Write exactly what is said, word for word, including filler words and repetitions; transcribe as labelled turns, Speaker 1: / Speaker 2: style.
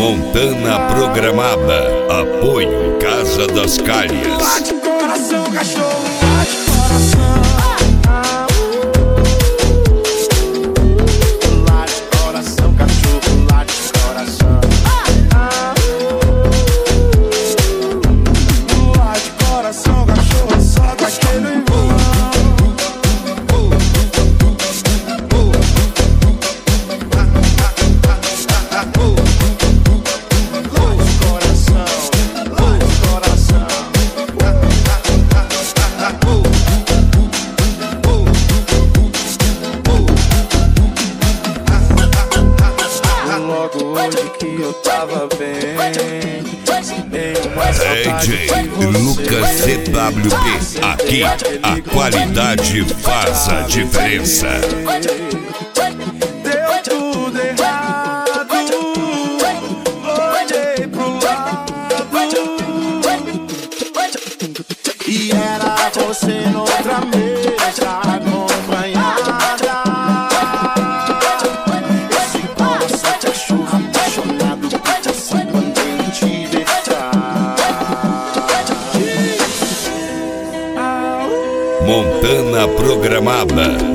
Speaker 1: Montana Programada. Apoio Casa das Calhas.
Speaker 2: Late coração, cachorro, late coração. Late coração, cachorro, late coração. Late coração, cachorro, só daquele voo.
Speaker 1: D J Lucas C W B. Aqui a qualidade faz a diferença.
Speaker 2: Deu tudo errado, olhei pro lado e era você noutra mesa acompanhada. Esse coração cachorro apaixonado bate assim quando ele te vê.
Speaker 1: Montana Programada.